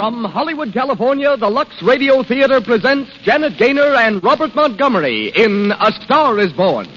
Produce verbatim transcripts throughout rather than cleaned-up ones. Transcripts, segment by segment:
From Hollywood, California, the Lux Radio Theater presents Janet Gaynor and Robert Montgomery in A Star is Born.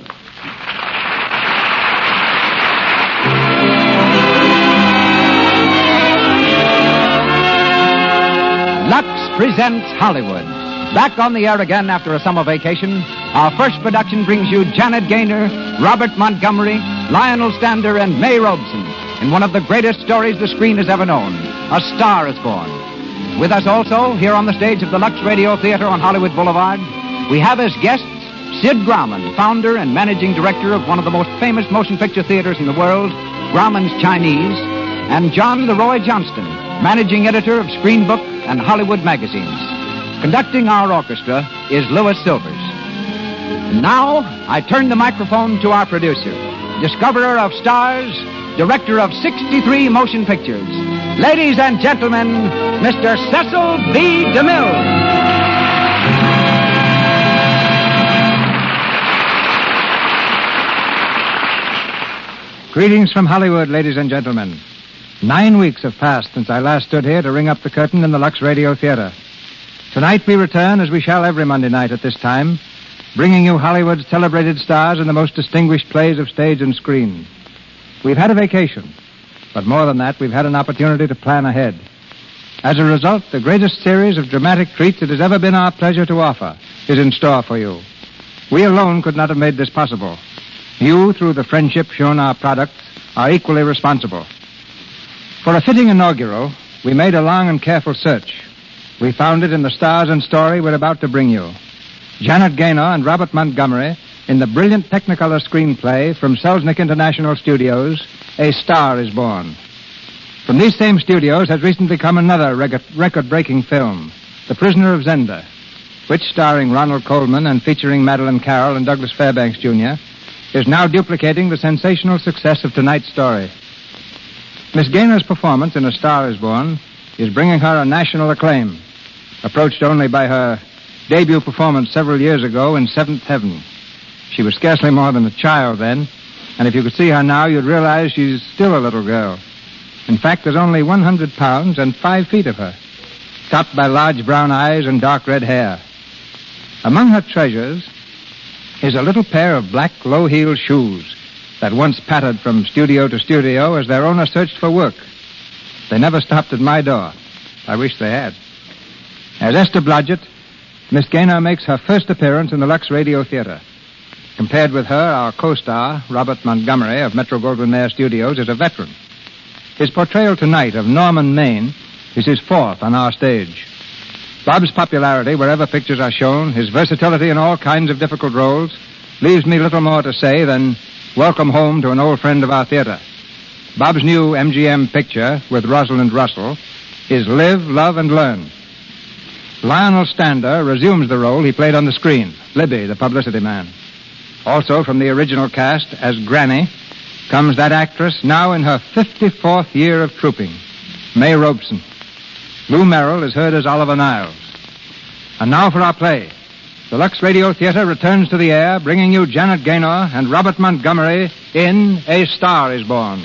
Lux presents Hollywood. Back on the air again after a summer vacation, our first production brings you Janet Gaynor, Robert Montgomery, Lionel Stander, and May Robeson in one of the greatest stories the screen has ever known, A Star is Born. With us also, here on the stage of the Lux Radio Theater on Hollywood Boulevard, we have as guests Sid Grauman, founder and managing director of one of the most famous motion picture theaters in the world, Grauman's Chinese, and John Leroy Johnston, managing editor of Screen Book and Hollywood magazines. Conducting our orchestra is Louis Silvers. And now, I turn the microphone to our producer, discoverer of stars, director of sixty-three motion pictures. Ladies and gentlemen, Mister Cecil B. DeMille. Greetings from Hollywood, ladies and gentlemen. Nine weeks have passed since I last stood here to ring up the curtain in the Lux Radio Theater. Tonight we return, as we shall every Monday night at this time, bringing you Hollywood's celebrated stars in the most distinguished plays of stage and screen. We've had a vacation, but more than that, we've had an opportunity to plan ahead. As a result, the greatest series of dramatic treats it has ever been our pleasure to offer is in store for you. We alone could not have made this possible. You, through the friendship shown our products, are equally responsible. For a fitting inaugural, we made a long and careful search. We found it in the stars and story we're about to bring you. Janet Gaynor and Robert Montgomery in the brilliant Technicolor screenplay from Selznick International Studios, A Star is Born. From these same studios has recently come another record-breaking film, The Prisoner of Zenda, which, starring Ronald Colman and featuring Madeleine Carroll and Douglas Fairbanks, Junior, is now duplicating the sensational success of tonight's story. Miss Gaynor's performance in A Star is Born is bringing her a national acclaim, approached only by her debut performance several years ago in Seventh Heaven. She was scarcely more than a child then, and if you could see her now, you'd realize she's still a little girl. In fact, there's only one hundred pounds and five feet of her, topped by large brown eyes and dark red hair. Among her treasures is a little pair of black low-heeled shoes that once pattered from studio to studio as their owner searched for work. They never stopped at my door. I wish they had. As Esther Blodgett, Miss Gaynor makes her first appearance in the Lux Radio Theater. Compared with her, our co-star, Robert Montgomery of Metro-Goldwyn-Mayer Studios, is a veteran. His portrayal tonight of Norman Maine is his fourth on our stage. Bob's popularity wherever pictures are shown, his versatility in all kinds of difficult roles, leaves me little more to say than welcome home to an old friend of our theater. Bob's new M G M picture with Rosalind Russell is Live, Love, and Learn. Lionel Stander resumes the role he played on the screen, Libby, the publicity man. Also from the original cast as Granny comes that actress now in her fifty-fourth year of trooping, May Robeson. Lou Merrill is heard as Oliver Niles. And now for our play. The Lux Radio Theater returns to the air, bringing you Janet Gaynor and Robert Montgomery in A Star is Born.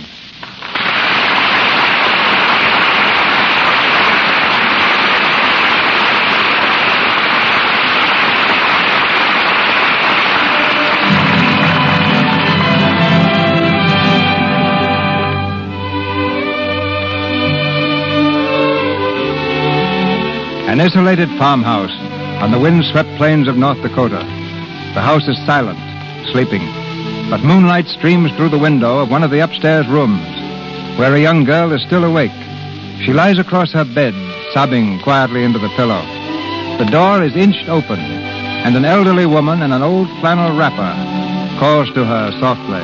An isolated farmhouse on the wind-swept plains of North Dakota. The house is silent, sleeping, but moonlight streams through the window of one of the upstairs rooms, where a young girl is still awake. She lies across her bed, sobbing quietly into the pillow. The door is inched open, and an elderly woman in an old flannel wrapper calls to her softly.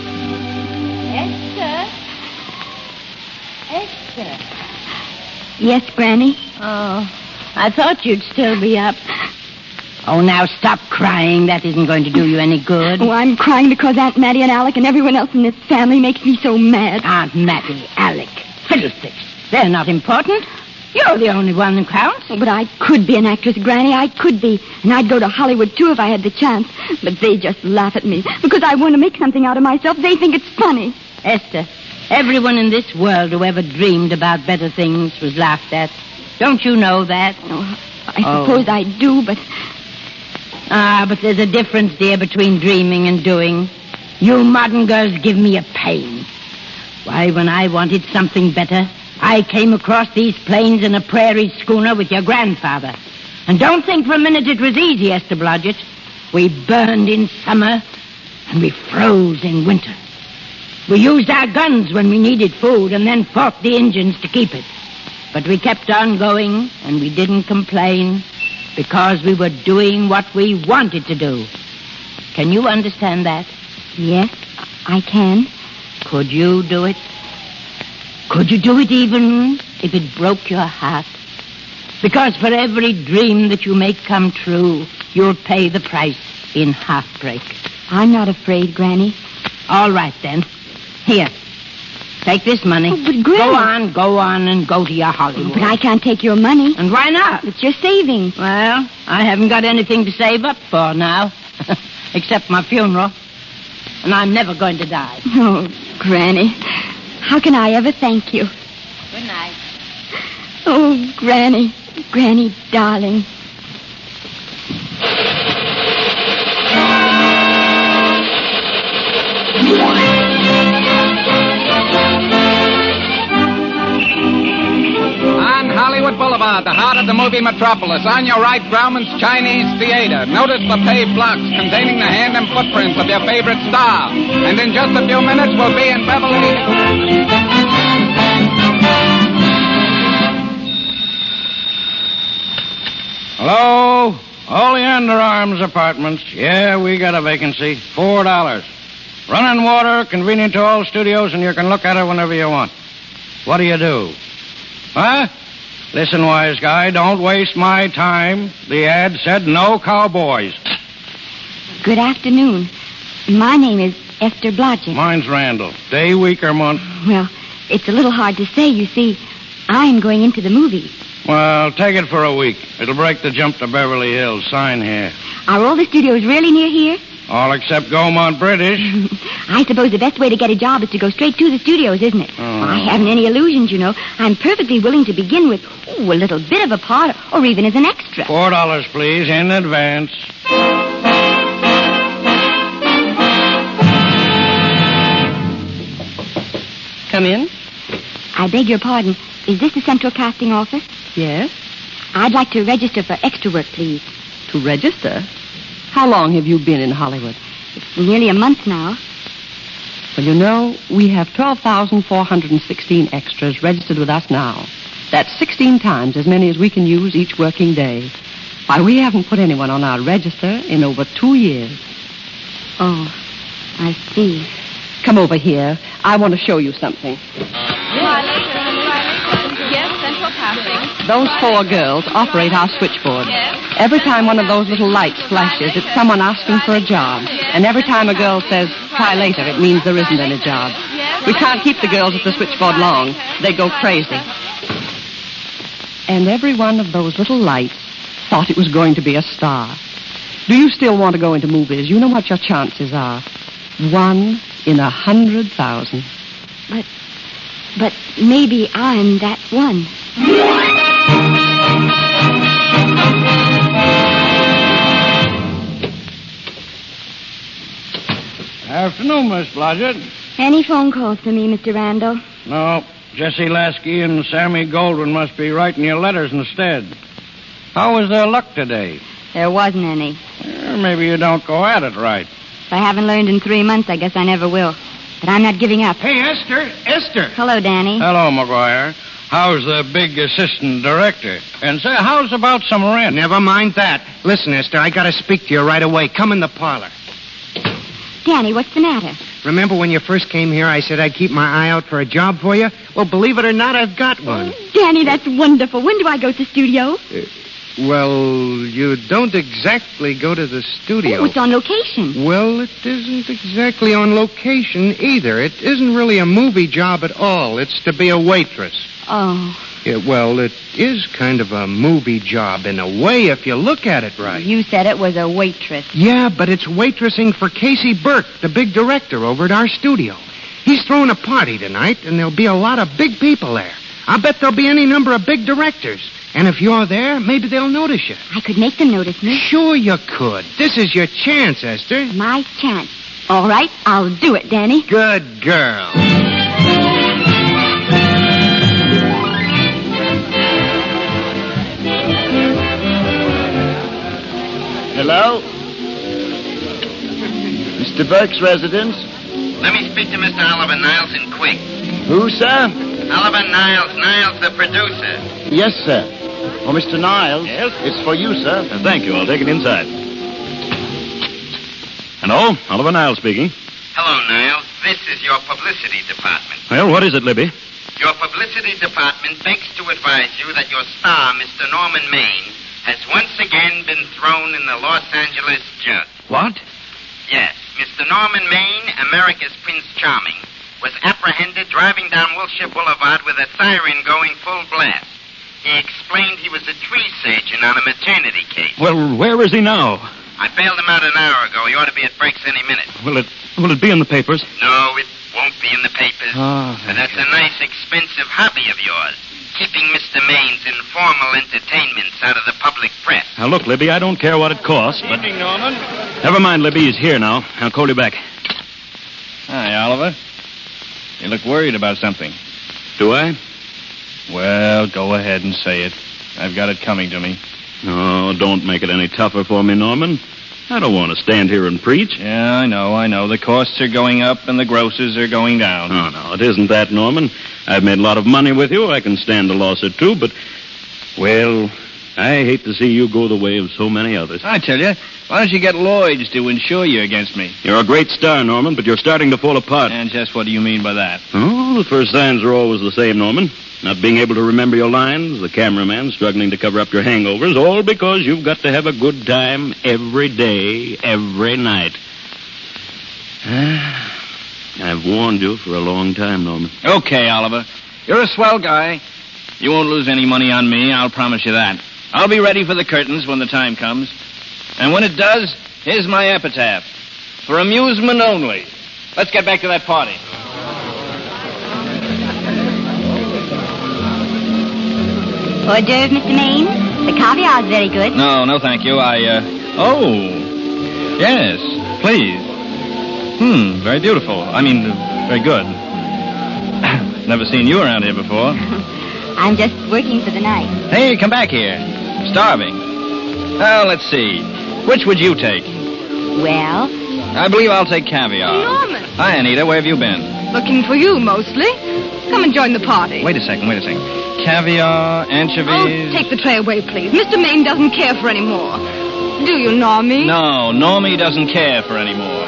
Esther? Esther? Yes, Granny? Oh, I thought you'd still be up. Oh, now stop crying. That isn't going to do you any good. Oh, I'm crying because Aunt Mattie and Alec and everyone else in this family makes me so mad. Aunt Mattie, Alec, fiddlesticks. They're not important. You're the only one that counts. Oh, but I could be an actress, Granny. I could be. And I'd go to Hollywood, too, if I had the chance. But they just laugh at me because I want to make something out of myself. They think it's funny. Esther, everyone in this world who ever dreamed about better things was laughed at. Don't you know that? Oh, I Oh. suppose I do, but Ah, but there's a difference, dear, between dreaming and doing. You modern girls give me a pain. Why, when I wanted something better, I came across these plains in a prairie schooner with your grandfather. And don't think for a minute it was easy, Esther Blodgett. We burned in summer, and we froze in winter. We used our guns when we needed food, and then fought the Indians to keep it. But we kept on going, and we didn't complain, because we were doing what we wanted to do. Can you understand that? yes, I can. Could you do it? Could you do it even if it broke your heart? Because for every dream that you make come true, you'll pay the price in heartbreak. I'm not afraid, Granny. All right, then. Here. Take this money. Oh, but Granny... Go on, go on, and go to your Hollywood. But I can't take your money. And why not? It's your savings. Well, I haven't got anything to save up for now, except my funeral. And I'm never going to die. Oh, Granny, how can I ever thank you? Good night. Oh, Granny, Granny, darling. On Hollywood Boulevard, the heart of the movie metropolis, on your right, Grauman's Chinese Theater. Notice the paved blocks containing the hand and footprints of your favorite star. And in just a few minutes, we'll be in Beverly Hills. Hello? Oleander Arms Apartments. Yeah, we got a vacancy. Four dollars. Running water, convenient to all studios, and you can look at it whenever you want. What do you do? Huh? Listen, wise guy, don't waste my time. The ad said no cowboys. Good afternoon. My name is Esther Blodgett. Mine's Randall. Day, week, or month? Well, it's a little hard to say. You see, I'm going into the movies. Well, take it for a week. It'll break the jump to Beverly Hills. Sign here. Are all the studios really near here? All except Gaumont British. I suppose the best way to get a job is to go straight to the studios, isn't it? Oh. I haven't any illusions, you know. I'm perfectly willing to begin with ooh, a little bit of a part, or even as an extra. Four dollars, please, in advance. Come in. I beg your pardon. Is this the Central Casting Office? Yes. I'd like to register for extra work, please. To register? How long have you been in Hollywood? It's nearly a month now. Well, you know, we have twelve thousand four hundred sixteen extras registered with us now. That's sixteen times as many as we can use each working day. Why, we haven't put anyone on our register in over two years. Oh, I see. Come over here. I want to show you something. Yes, Central Casting. Those four girls operate our switchboard. Every time one of those little lights flashes, it's someone asking for a job. And every time a girl says, try later, it means there isn't any job. We can't keep the girls at the switchboard long. They go crazy. And every one of those little lights thought it was going to be a star. Do you still want to go into movies? You know what your chances are. One in a hundred thousand. But, but maybe I'm that one. Afternoon, Miss Blodgett. Any phone calls for me, Mister Randall? No, Jesse Lasky and Sammy Goldwyn must be writing you letters instead. How was their luck today? There wasn't any. Well, maybe you don't go at it right. If I haven't learned in three months, I guess I never will. But I'm not giving up. Hey, Esther, Esther. Hello, Danny. Hello, McGuire. How's the big assistant director? And say, how's about some rent? Never mind that. Listen, Esther, I got to speak to you right away. Come in the parlor. Danny, what's the matter? Remember when you first came here, I said I'd keep my eye out for a job for you? Well, believe it or not, I've got one. Danny, that's wonderful. When do I go to the studio? Uh, well, you don't exactly go to the studio. Oh, it's on location. Well, it isn't exactly on location either. It isn't really a movie job at all. It's to be a waitress. Oh. Yeah, well, it is kind of a movie job in a way if you look at it right. You said it was a waitress. Yeah, but it's waitressing for Casey Burke, the big director over at our studio. He's throwing a party tonight, and there'll be a lot of big people there. I bet there'll be any number of big directors. And if you're there, maybe they'll notice you. I could make them notice me. Sure you could. This is your chance, Esther. My chance. All right, I'll do it, Danny. Good girl. Hello? Mister Burke's residence? Let me speak to Mister Oliver Niles and quick. Who, sir? Oliver Niles. Niles, the producer. Yes, sir. Oh, Mister Niles. Yes? It's for you, sir. Uh, thank you. I'll take it inside. Hello? Oliver Niles speaking. Hello, Niles. This is your publicity department. Well, what is it, Libby? Your publicity department begs to advise you that your star, Mister Norman Maine, has once again been thrown in the Los Angeles jug. What? Yes. Mister Norman Maine, America's Prince Charming, was apprehended driving down Wilshire Boulevard with a siren going full blast. He explained he was a tree surgeon on a maternity case. Well, where is he now? I bailed him out an hour ago. He ought to be at Breaks any minute. Will it will it be in the papers? No, it won't be in the papers. Oh, but that's a nice, expensive hobby of yours. Keeping Mister Maine's informal entertainments out of the public press. Now, look, Libby, I don't care what it costs, but... Evening, Norman. Never mind, Libby. He's here now. I'll call you back. Hi, Oliver. You look worried about something. Do I? Well, go ahead and say it. I've got it coming to me. Oh, don't make it any tougher for me, Norman. I don't want to stand here and preach. Yeah, I know, I know. The costs are going up and the grosses are going down. Oh, no, it isn't that, Norman. I've made a lot of money with you. I can stand a loss or two, but, well, I hate to see you go the way of so many others. I tell you, why don't you get Lloyd's to insure you against me? You're a great star, Norman, but you're starting to fall apart. And just what do you mean by that? Oh, the first signs are always the same, Norman. Not being able to remember your lines, the cameraman struggling to cover up your hangovers, all because you've got to have a good time every day, every night. I've warned you for a long time, Norman. Okay, Oliver. You're a swell guy. You won't lose any money on me, I'll promise you that. I'll be ready for the curtains when the time comes. And when it does, here's my epitaph. For amusement only. Let's get back to that party. Hors d'oeuvre, Mister Maine. The caviar's very good. No, no, thank you. I, uh... Oh. Yes, please. Hmm, very beautiful. I mean, uh, very good. Never seen you around here before. I'm just working for the night. Hey, come back here. Starving. Well, let's see. Which would you take? Well? I believe I'll take caviar. Norman. Hi, Anita. Where have you been? Looking for you, mostly. Come and join the party. Wait a second, wait a second. Caviar, anchovies... Oh, take the tray away, please. Mister Maine doesn't care for any more. Do you, Normie? No, Normie doesn't care for any more.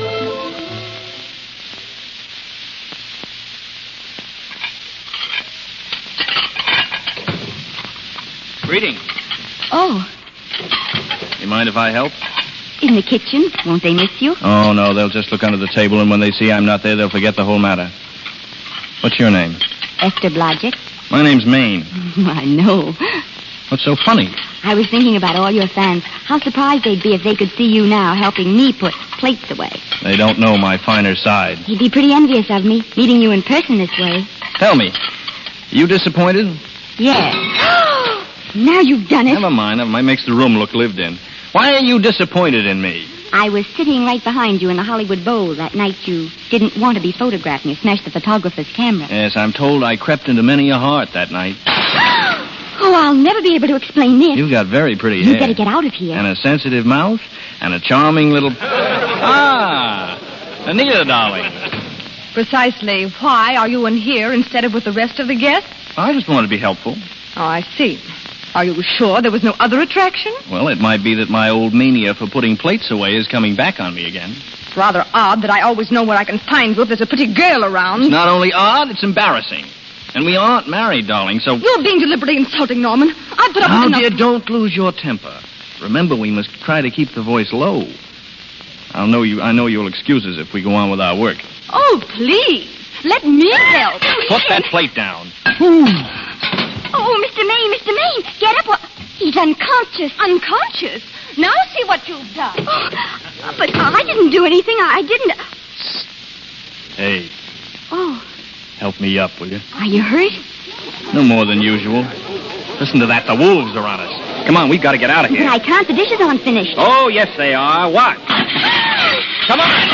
Greetings. Oh. You mind if I help? In the kitchen. Won't they miss you? Oh, no, they'll just look under the table, and when they see I'm not there, they'll forget the whole matter. What's your name? Esther Blodgett. My name's Maine. I know. What's so funny? I was thinking about all your fans. How surprised they'd be if they could see you now helping me put plates away. They don't know my finer side. He'd be pretty envious of me, meeting you in person this way. Tell me, you disappointed? Yes. Now you've done it. Never mind. Never mind. Makes the room look lived in. Why are you disappointed in me? I was sitting right behind you in the Hollywood Bowl that night you didn't want to be photographed and you smashed the photographer's camera. Yes, I'm told I crept into many a heart that night. Oh, I'll never be able to explain this. You've got very pretty you hair. You better get out of here. And a sensitive mouth. And a charming little... Ah! Anita, darling. Precisely. Why are you in here instead of with the rest of the guests? I just wanted to be helpful. Oh, I see. Are you sure there was no other attraction? Well, it might be that my old mania for putting plates away is coming back on me again. It's rather odd that I always know where I can find you if there's a pretty girl around. It's not only odd, it's embarrassing. And we aren't married, darling, so... You're being deliberately insulting, Norman. I put up now, with enough... dear, don't lose your temper. Remember, we must try to keep the voice low. I'll know you. I know you'll excuse us if we go on with our work. Oh, please. Let me help. Put that plate down. Oh, Mister Maine, Mister Maine, get up. He's unconscious. Unconscious? Now see what you've done. Oh, but I didn't do anything. I didn't... Hey. Oh. Help me up, will you? Are you hurt? No more than usual. Listen to that. The wolves are on us. Come on, we've got to get out of But here. I can't. The dishes aren't finished. Oh, yes, they are. Watch. Come on.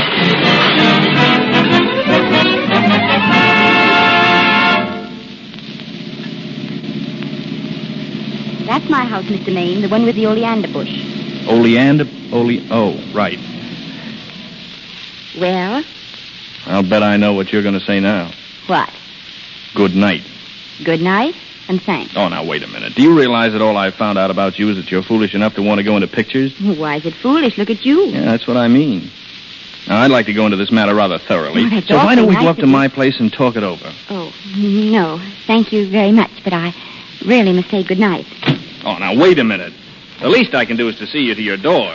That's my house, Mister Maine, the one with the oleander bush. Oleander, ole... Oh, right. Well, I'll bet I know what you're going to say now. what? Good night. Good night, and thanks. Oh, now, wait a minute. Do you realize that all I've found out about you is that you're foolish enough to want to go into pictures? Why is it foolish? Look at you. Yeah, that's what I mean. Now, I'd like to go into this matter rather thoroughly. Oh, that's so why don't we awfully go up nice to of my you. place and talk it over? Oh, no. Thank you very much, but I really must say good night. Oh, now, wait a minute. The least I can do is to see you to your door.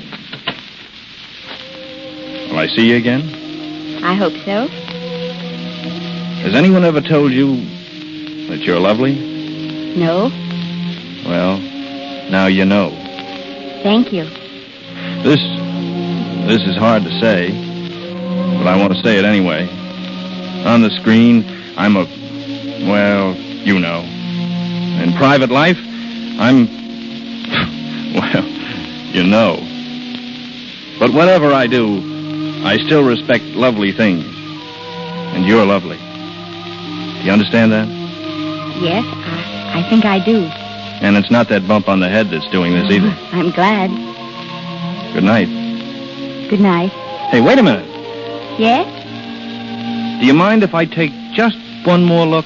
Will I see you again? I hope so. Has anyone ever told you that you're lovely? No? Well, now you know. Thank you. This... this is hard to say, but I want to say it anyway. On the screen, I'm a... well, you know. In private life, I'm... well, you know. But whatever I do, I still respect lovely things. And you're lovely. Do you understand that? Yes, I, I think I do. And it's not that bump on the head that's doing this either. I'm glad. Good night. Good night. Hey, wait a minute. Yes? Do you mind if I take just one more look?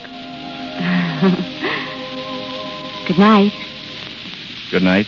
Good night. Good night.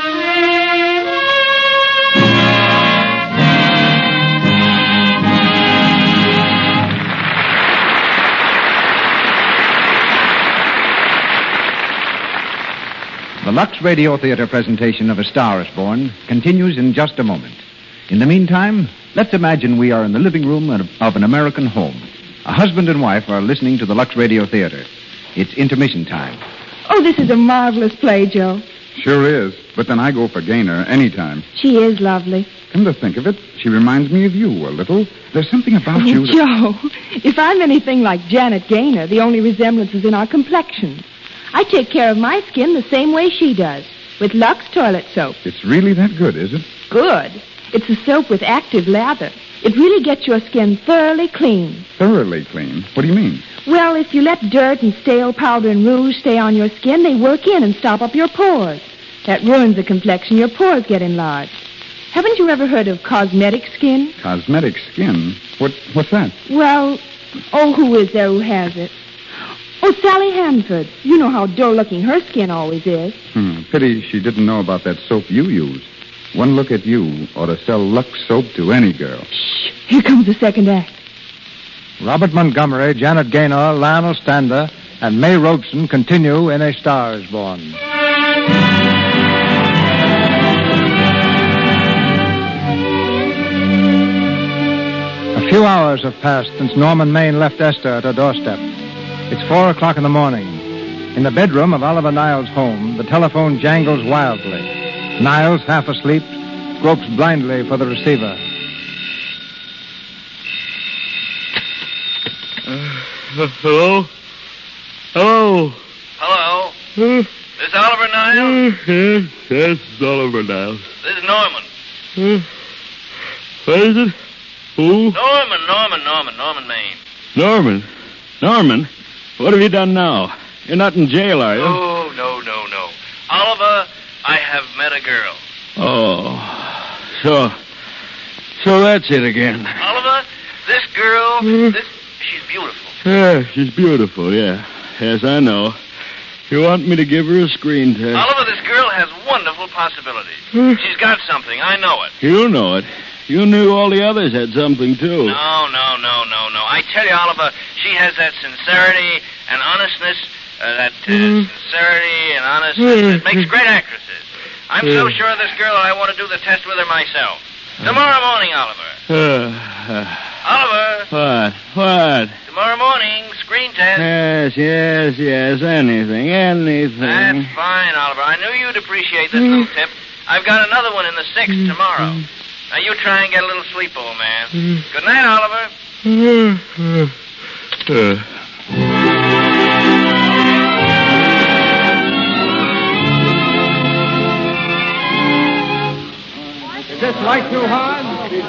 The Lux Radio Theater presentation of A Star is Born continues in just a moment. In the meantime, let's imagine we are in the living room of an American home. A husband and wife are listening to the Lux Radio Theater. It's intermission time. Oh, this is a marvelous play, Joe. Sure is, but then I go for Gaynor anytime. She is lovely. Come to think of it, she reminds me of you a little. There's something about Oh, you that... Joe, if I'm anything like Janet Gaynor, the only resemblance is in our complexions. I take care of my skin the same way she does, with Lux toilet soap. It's really that good, is it? Good. It's a soap with active lather. It really gets your skin thoroughly clean. Thoroughly clean? What do you mean? Well, if you let dirt and stale powder and rouge stay on your skin, they work in and stop up your pores. That ruins the complexion. Your pores get enlarged. Haven't you ever heard of cosmetic skin? Cosmetic skin? What? What's that? Well, oh, who is there who has it? Oh, Sally Hanford. You know how dull-looking her skin always is. Hmm. Pity she didn't know about that soap you use. One look at you ought to sell Lux soap to any girl. Shh. Here comes the second act. Robert Montgomery, Janet Gaynor, Lionel Stander, and May Robeson continue in A Star is Born. A few hours have passed since Norman Maine left Esther at her doorstep. It's four o'clock in the morning. In the bedroom of Oliver Niles' home, the telephone jangles wildly. Niles, half asleep, gropes blindly for the receiver. Uh, hello? Hello? Hello? This is Oliver Niles? Yes, yes, it's Oliver Niles. This is Norman. Uh, what is it? Who? Norman, Norman, Norman, Norman Maine. Norman? Norman? What have you done now? You're not in jail, are you? Oh, no, no, no. Oliver, I have met a girl. Oh. So, so that's it again. Oliver, this girl, this, she's beautiful. Yeah, she's beautiful, yeah. Yes, I know. You want me to give her a screen test? Oliver, this girl has wonderful possibilities. She's got something. I know it. You know it. You knew all the others had something, too. No, no, no, no, no. I tell you, Oliver, she has that sincerity and honestness, uh, that uh, sincerity and honestness that makes great actresses. I'm so sure of this girl that I want to do the test with her myself. Tomorrow morning, Oliver. Uh, uh, Oliver. what? What? Tomorrow morning, screen test. Yes, yes, yes. Anything, anything. That's fine, Oliver. I knew you'd appreciate this little tip. I've got another one in the sixth tomorrow. Now, you try and get a little sleep, old man. Good night, Oliver. Uh. light too hard?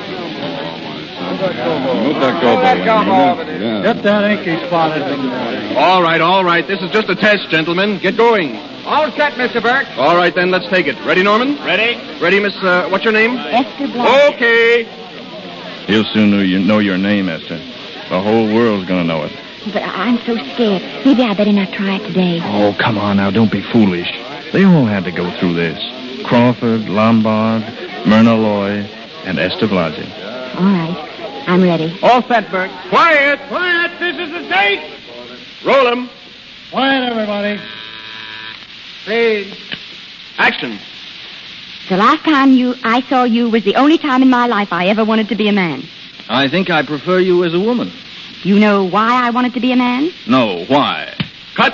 Move that gobo. that gobo over there. Yeah. Get that inky spot in All right, all right. This is just a test, gentlemen. Get going. All set, Mister Burke. All right, then, let's take it. Ready, Norman? Ready? Ready, Miss, uh, what's your name? Esther Black. Okay. He'll soon know, you, know your name, Esther. The whole world's going to know it. But I- I'm so scared. Maybe I better not try it today. Oh, come on now. Don't be foolish. They all had to go through this. Crawford, Lombard, Myrna Loy, and Esther Blodgett. All right. I'm ready. All set, Burke. Quiet. Quiet. This is the take. Roll 'em. Quiet, everybody. Please. Action. The last time you I saw you was the only time in my life I ever wanted to be a man. I think I prefer you as a woman. Do you know why I wanted to be a man? No, why? Cut.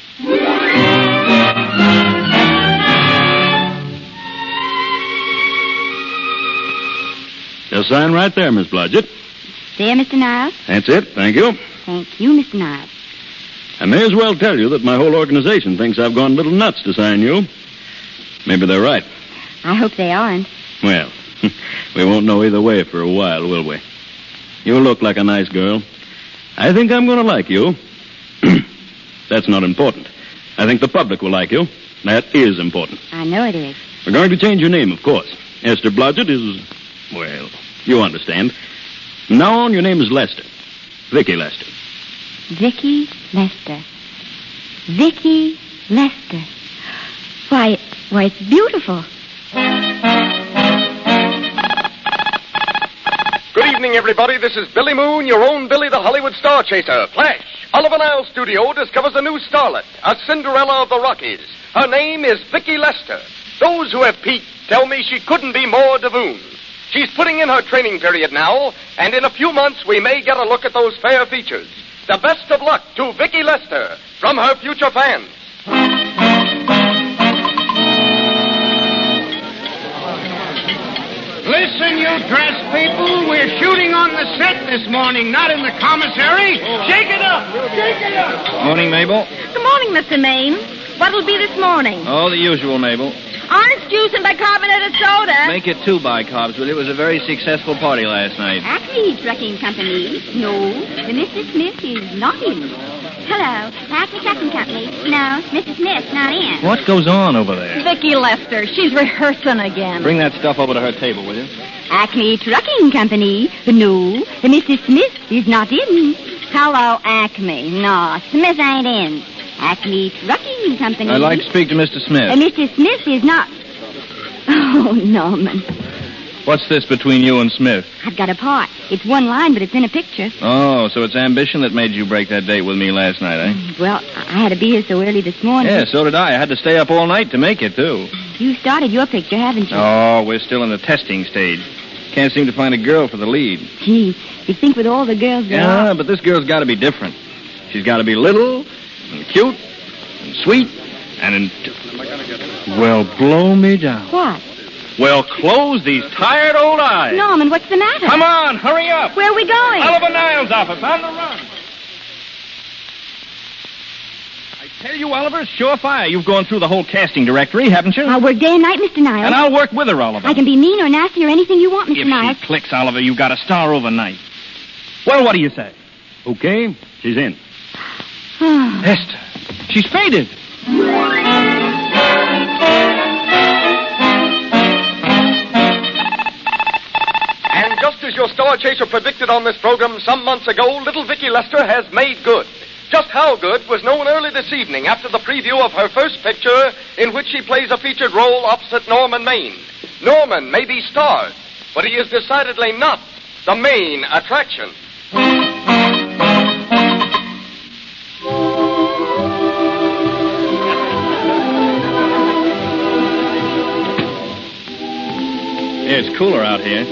Just sign right there, Miss Blodgett. There, Mister Niles. That's it. Thank you. Thank you, Mister Niles. I may as well tell you that my whole organization thinks I've gone a little nuts to sign you. Maybe they're right. I hope they aren't. Well, we won't know either way for a while, will we? You look like a nice girl. I think I'm going to like you. That's not important. I think the public will like you. That is important. I know it is. We're going to change your name, of course. Esther Blodgett is, well, you understand. From now on, your name is Lester. Vicky Lester. Vicky Lester. Vicky Lester. Why, why, it's beautiful. Good evening, everybody. This is Billy Moon, your own Billy the Hollywood Star Chaser. Flash. Oliver Nile Studio discovers a new starlet, a Cinderella of the Rockies. Her name is Vicky Lester. Those who have peeked tell me she couldn't be more Davoon. She's putting in her training period now, and in a few months we may get a look at those fair features. The best of luck to Vicky Lester from her future fans. Listen, you dress people. We're shooting on the set this morning, not in the commissary. Shake it up. Shake it up. Morning, Mabel. Good morning, Mister Maine. What'll be this morning? Oh, the usual, Mabel. Orange juice and bicarbonated soda. Make it two bicarbs, will you? It was a very successful party last night. Acme Trucking Company. No, the Missus Smith is not in. Hello, Acme Trucking Company. No, Missus Smith's not in. What goes on over there? Vicky Lester. She's rehearsing again. Bring that stuff over to her table, will you? Acme Trucking Company. No, the Missus Smith is not in. Hello, Acme. No, Smith ain't in. Acme Trucking Company. I'd like to speak to Mister Smith. Uh, Mister Smith is not. Oh, Norman. What's this between you and Smith? I've got a part. It's one line, but it's in a picture. Oh, so it's ambition that made you break that date with me last night, eh? Well, I had to be here so early this morning. Yeah, so did I. I had to stay up all night to make it, too. You started your picture, haven't you? Oh, we're still in the testing stage. Can't seem to find a girl for the lead. Gee, you think with all the girls there Yeah, are... but this girl's got to be different. She's got to be little and cute and sweet and... In... Well, blow me down. What? Well, close these tired old eyes. Norman, what's the matter? Come on, hurry up. Where are we going? Oliver Niles' office, on the run. I tell you, Oliver, it's surefire. You've gone through the whole casting directory, haven't you? I'll work day and night, Mister Niles. And I'll work with her, Oliver. I can be mean or nasty or anything you want, Mister If Niles. she clicks, Oliver, you've got a star overnight. Well, what do you say? Okay, she's in. Esther, she's faded. And just as your Star Chaser predicted on this program some months ago, little Vicky Lester has made good. Just how good was known early this evening after the preview of her first picture in which she plays a featured role opposite Norman Maine. Norman may be starred, but he is decidedly not the main attraction. Yeah, it's cooler out here.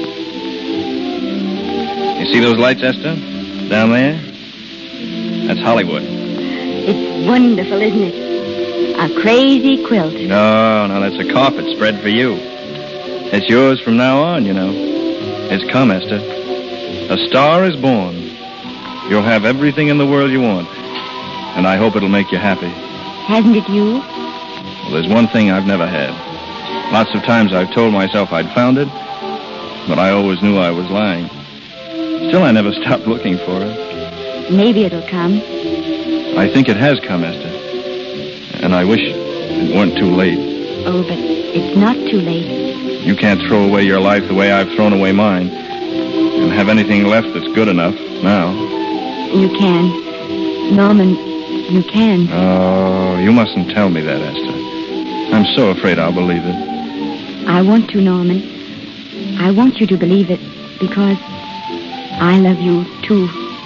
You see those lights, Esther? Down there? That's Hollywood. It's wonderful, isn't it? A crazy quilt. No, no, that's a carpet spread for you. It's yours from now on, you know. It's come, Esther. A star is born. You'll have everything in the world you want. And I hope it'll make you happy. Hasn't it you? Well, there's one thing I've never had. Lots of times I've told myself I'd found it, but I always knew I was lying. Still, I never stopped looking for her. Maybe it'll come. I think it has come, Esther. And I wish it weren't too late. Oh, but it's not too late. You can't throw away your life the way I've thrown away mine and have anything left that's good enough now. You can. Norman, you can. Oh, you mustn't tell me that, Esther. I'm so afraid I'll believe it. I want to, Norman. I want you to believe it because I love you, too.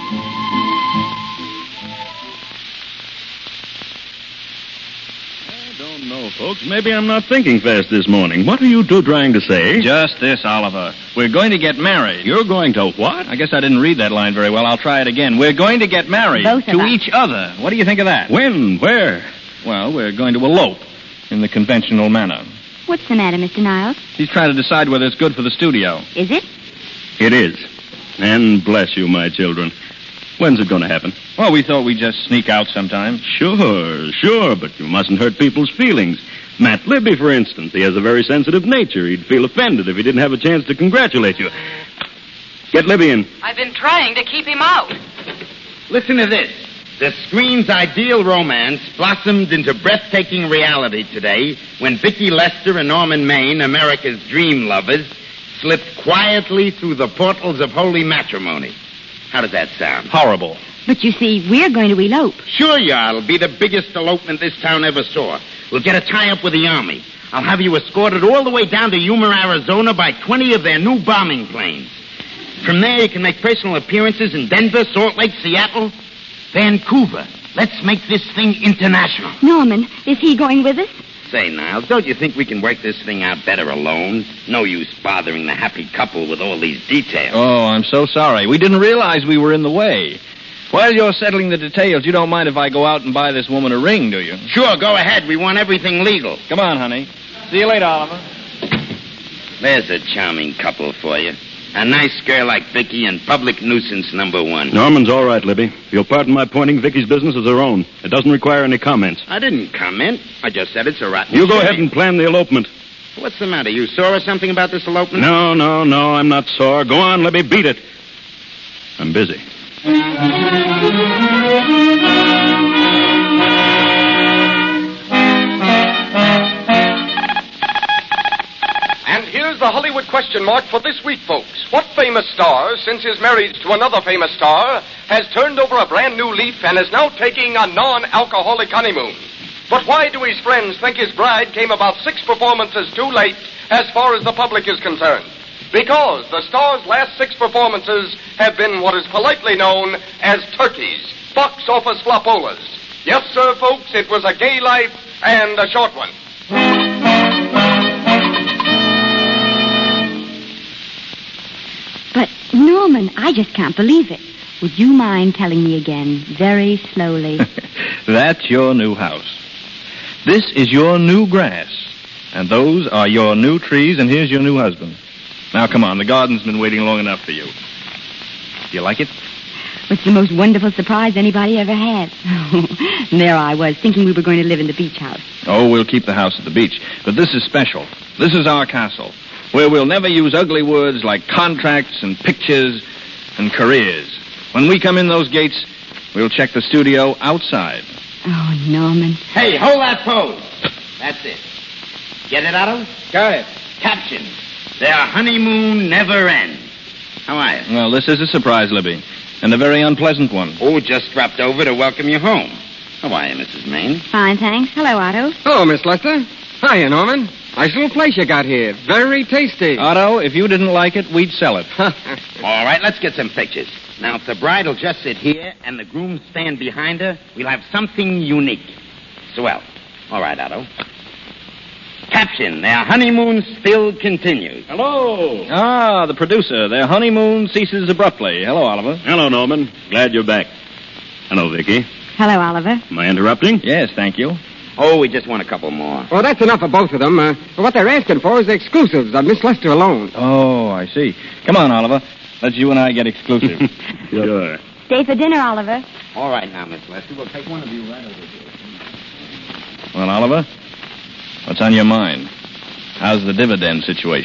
No, folks, maybe I'm not thinking fast this morning. What are you two trying to say? Just this, Oliver. We're going to get married. You're going to what? I guess I didn't read that line very well. I'll try it again. We're going to get married. Both of to us. each other. What do you think of that? When? Where? Well, we're going to elope in the conventional manner. What's the matter, Mister Niles? He's trying to decide whether it's good for the studio. Is it? It is. And bless you, my children. When's it going to happen? Well, we thought we'd just sneak out sometime. Sure, sure, but you mustn't hurt people's feelings. Matt Libby, for instance, he has a very sensitive nature. He'd feel offended if he didn't have a chance to congratulate you. Get Libby in. I've been trying to keep him out. Listen to this. The screen's ideal romance blossomed into breathtaking reality today when Vicki Lester and Norman Maine, America's dream lovers, slipped quietly through the portals of holy matrimony. How does that sound? Horrible. But you see, we're going to elope. Sure you are. It'll be the biggest elopement this town ever saw. We'll get a tie-up with the Army. I'll have you escorted all the way down to Yuma, Arizona by twenty of their new bombing planes. From there, you can make personal appearances in Denver, Salt Lake, Seattle, Vancouver. Let's make this thing international. Norman, is he going with us? Say, Niles, don't you think we can work this thing out better alone? No use bothering the happy couple with all these details. Oh, I'm so sorry. We didn't realize we were in the way. While you're settling the details, you don't mind if I go out and buy this woman a ring, do you? Sure, go ahead. We want everything legal. Come on, honey. See you later, Oliver. There's a charming couple for you. A nice girl like Vicky and public nuisance number one. Norman's all right, Libby. If you'll pardon my pointing Vicky's business as her own. It doesn't require any comments. I didn't comment. I just said it's a rotten You go shame. ahead and plan the elopement. What's the matter? You sore or something about this elopement? No, no, no, I'm not sore. Go on, Libby, beat it. I'm busy. And here's the Hollywood question mark for this week, folks. What famous star, since his marriage to another famous star, has turned over a brand new leaf and is now taking a non-alcoholic honeymoon? But why do his friends think his bride came about six performances too late as far as the public is concerned? Because the star's last six performances have been what is politely known as turkeys, box office flopolas. Yes, sir, folks, it was a gay life and a short one. But, Norman, I just can't believe it. Would you mind telling me again, very slowly? That's your new house. This is your new grass. And those are your new trees, and here's your new husband. Now, come on. The garden's been waiting long enough for you. Do you like it? It's the most wonderful surprise anybody ever had. And there I was, thinking we were going to live in the beach house. Oh, we'll keep the house at the beach. But this is special. This is our castle, where we'll never use ugly words like contracts and pictures and careers. When we come in those gates, we'll check the studio outside. Oh, Norman. Hey, hold that pose. That's it. Get it, Otto? Got it. Caption. Their honeymoon never ends. How are you? Well, this is a surprise, Libby, and a very unpleasant one. Oh, just dropped over to welcome you home. How are you, Missus Maine? Fine, thanks. Hello, Otto. Hello, Miss Lester. Hiya, Norman. Nice little place you got here. Very tasty. Otto, if you didn't like it, we'd sell it. All right, let's get some pictures. Now, if the bride will just sit here and the groom stand behind her, we'll have something unique. Swell. All right, Otto. Caption, their honeymoon still continues. Hello. Ah, the producer. Their honeymoon ceases abruptly. Hello, Oliver. Hello, Norman. Glad you're back. Hello, Vicky. Hello, Oliver. Am I interrupting? Yes, thank you. Oh, we just want a couple more. Well, that's enough for both of them. Uh, what they're asking for is the exclusives of Miss Lester alone. Oh, I see. Come on, Oliver. Let's you and I get exclusive. Sure. Stay for dinner, Oliver. All right now, Miss Lester. We'll take one of you right over here. Well, Oliver, what's on your mind? How's the dividend situation?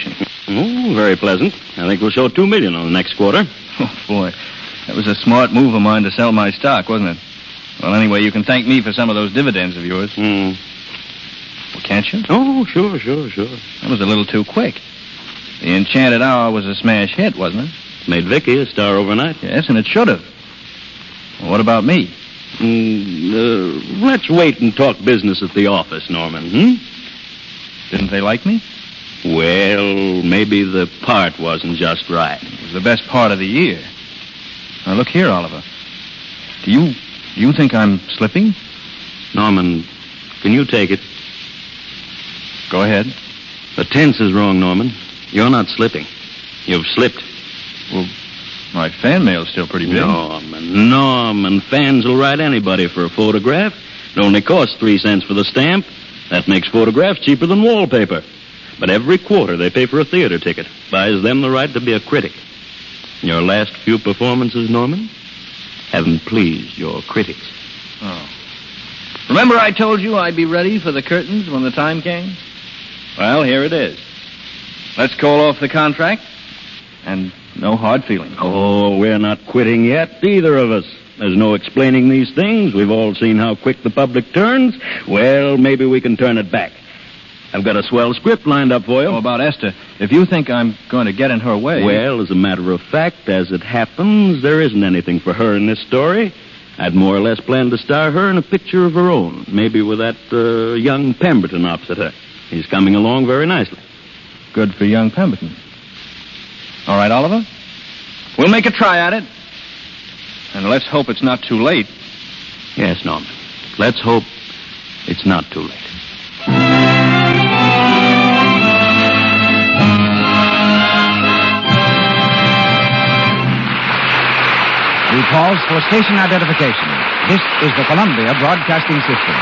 Oh, very pleasant. I think we'll show two million on the next quarter. Oh, boy. That was a smart move of mine to sell my stock, wasn't it? Well, anyway, you can thank me for some of those dividends of yours. Hmm. Well, can't you? Oh, sure, sure, sure. That was a little too quick. The Enchanted Hour was a smash hit, wasn't it? Made Vicky a star overnight. Yes, and it should have. Well, what about me? Mm, uh, let's wait and talk business at the office, Norman, hmm? Didn't they like me? Well, maybe the part wasn't just right. It was the best part of the year. Now, look here, Oliver. Do you do you think I'm slipping? Norman, can you take it? Go ahead. The tense is wrong, Norman. You're not slipping. You've slipped. Well, my fan mail's still pretty big. Norman, Norman, fans will write anybody for a photograph. It only costs three cents for the stamp. That makes photographs cheaper than wallpaper. But every quarter they pay for a theater ticket. Buys them the right to be a critic. Your last few performances, Norman, haven't pleased your critics. Oh. Remember I told you I'd be ready for the curtains when the time came? Well, here it is. Let's call off the contract, and no hard feelings. Oh, we're not quitting yet, either of us. There's no explaining these things. We've all seen how quick the public turns. Well, maybe we can turn it back. I've got a swell script lined up for you. Oh, about Esther. If you think I'm going to get in her way... Well, as a matter of fact, as it happens, there isn't anything for her in this story. I'd more or less planned to star her in a picture of her own, maybe with that uh, young Pemberton opposite her. He's coming along very nicely. Good for young Pemberton. All right, Oliver. We'll make a try at it. And let's hope it's not too late. Yes, Norman. Let's hope it's not too late. We pause for station identification. This is the Columbia Broadcasting System.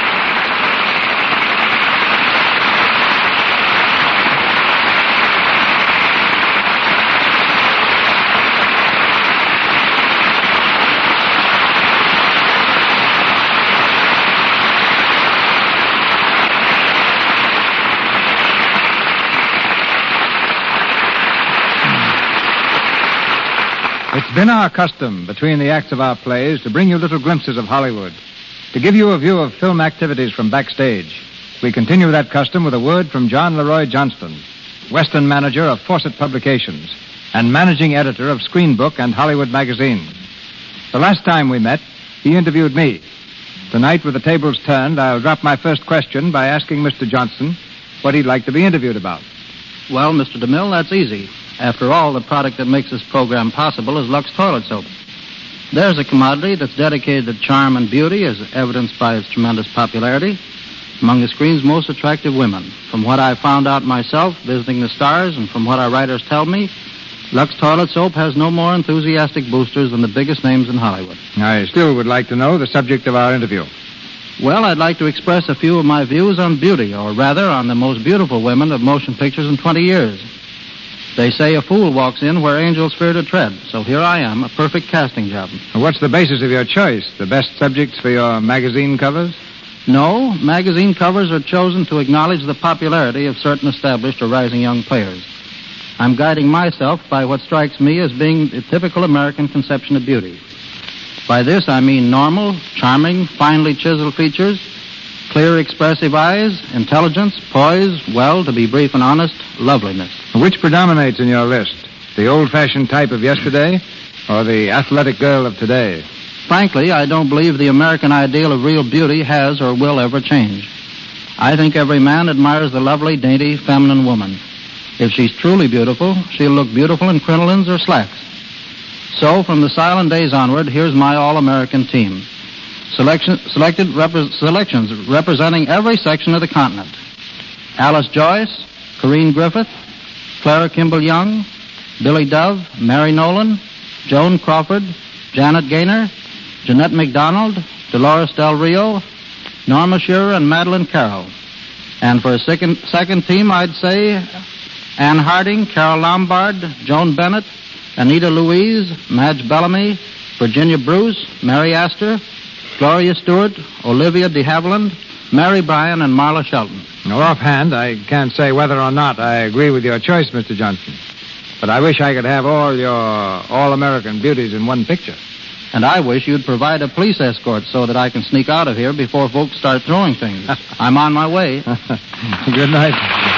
It's been our custom between the acts of our plays to bring you little glimpses of Hollywood, to give you a view of film activities from backstage. We continue that custom with a word from John Leroy Johnston, Western manager of Fawcett Publications and managing editor of Screen Book and Hollywood Magazine. The last time we met, he interviewed me. Tonight, with the tables turned, I'll drop my first question by asking Mister Johnston what he'd like to be interviewed about. Well, Mister DeMille, that's easy. After all, the product that makes this program possible is Lux Toilet Soap. There's a commodity that's dedicated to charm and beauty, as evidenced by its tremendous popularity among the screen's most attractive women. From what I found out myself, visiting the stars, and from what our writers tell me, Lux Toilet Soap has no more enthusiastic boosters than the biggest names in Hollywood. I still would like to know the subject of our interview. Well, I'd like to express a few of my views on beauty, or rather on the most beautiful women of motion pictures in twenty years. They say a fool walks in where angels fear to tread, so here I am, a perfect casting job. What's the basis of your choice? The best subjects for your magazine covers? No, magazine covers are chosen to acknowledge the popularity of certain established or rising young players. I'm guiding myself by what strikes me as being the typical American conception of beauty. By this, I mean normal, charming, finely chiseled features, clear, expressive eyes, intelligence, poise, well, to be brief and honest, loveliness. Which predominates in your list? The old-fashioned type of yesterday or the athletic girl of today? Frankly, I don't believe the American ideal of real beauty has or will ever change. I think every man admires the lovely, dainty, feminine woman. If she's truly beautiful, she'll look beautiful in crinolines or slacks. So, from the silent days onward, here's my all-American team. Selection, selected repre- selections representing every section of the continent. Alice Joyce, Corinne Griffith, Clara Kimball Young, Billy Dove, Mary Nolan, Joan Crawford, Janet Gaynor, Jeanette MacDonald, Dolores Del Rio, Norma Shearer, and Madeline Carroll. And for a second, second team, I'd say Anne Harding, Carol Lombard, Joan Bennett, Anita Louise, Madge Bellamy, Virginia Bruce, Mary Astor, Gloria Stewart, Olivia de Havilland, Mary Bryan and Marla Shelton. Now, offhand, I can't say whether or not I agree with your choice, Mister Johnson. But I wish I could have all your all-American beauties in one picture. And I wish you'd provide a police escort so that I can sneak out of here before folks start throwing things. I'm on my way. Good night.